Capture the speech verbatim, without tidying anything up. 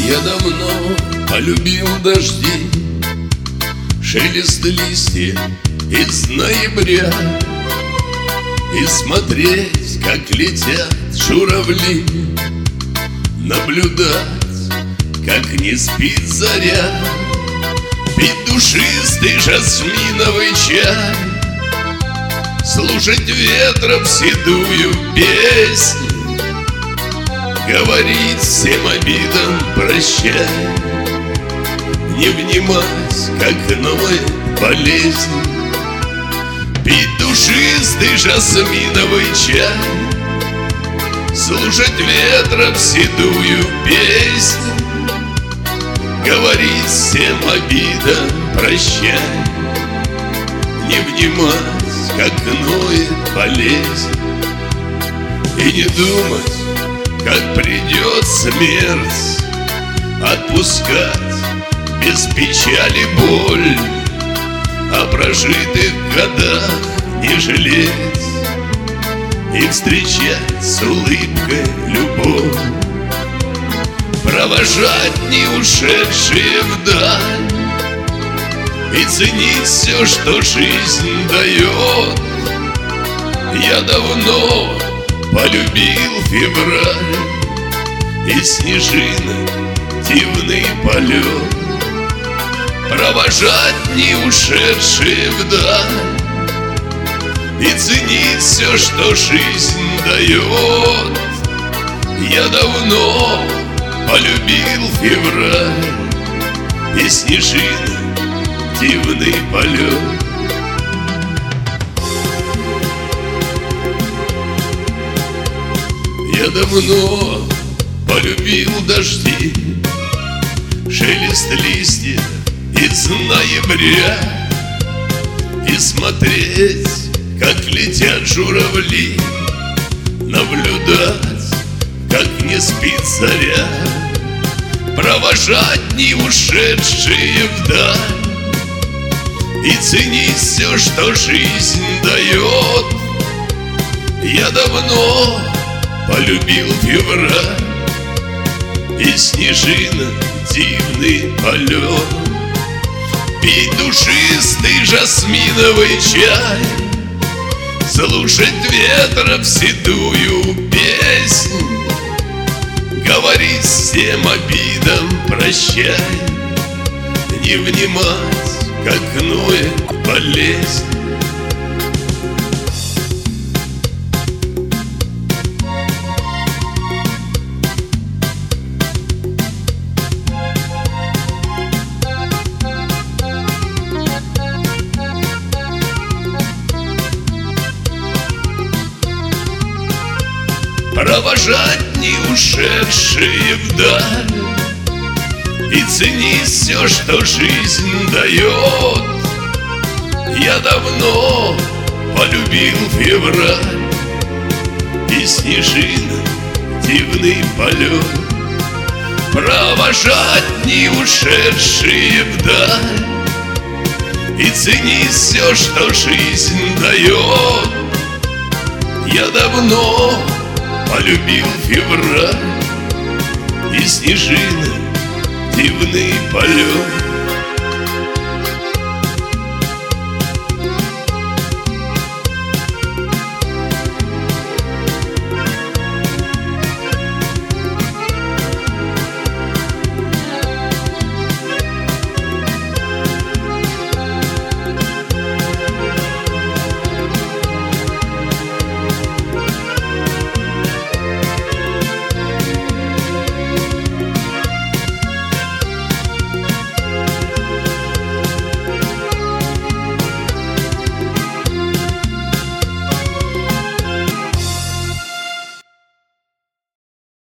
Я давно полюбил дожди, шелест листьев из ноября, и смотреть, как летят журавли, наблюдать, как не спит заря, пить душистый жасминовый чай, слушать ветром седую песнь, говорить всем обидам прощай, не внимать, как ноет болезнь, пить душистый жасминовый чай, слушать ветром седую песнь, говорить всем обидам прощай, не внимать, как ноет болезнь, и не думать, как придет смерть, отпускать без печали боль, о прожитых годах не жалеть и встречать с улыбкой любовь, провожать не ушедшие вдаль и ценить все, что жизнь дает. Я давно полюбил февраль и снежинок дивный полет, провожать не ушедшие вдаль и ценить все, что жизнь дает. Я давно полюбил февраль и снежинок дивный полет. Я давно полюбил дожди, шелест листьев из ноября, и смотреть, как летят журавли, наблюдать, как не спит заря, провожать не ушедшие вдаль и ценить все, что жизнь дает. Я давно полюбил февраль и снежинок дивный полет, пить душистый жасминовый чай, слушать ветром седую песнь, говорить всем обидам прощай, не внимать, как ноет болезнь. Провожать не ушедшие вдаль и ценить все, что жизнь дает. Я давно полюбил февраль и снежинок дивный полет, провожать не ушедшие вдаль и ценить все, что жизнь дает. Я давно полюбил февраль и снежинок дивный полет.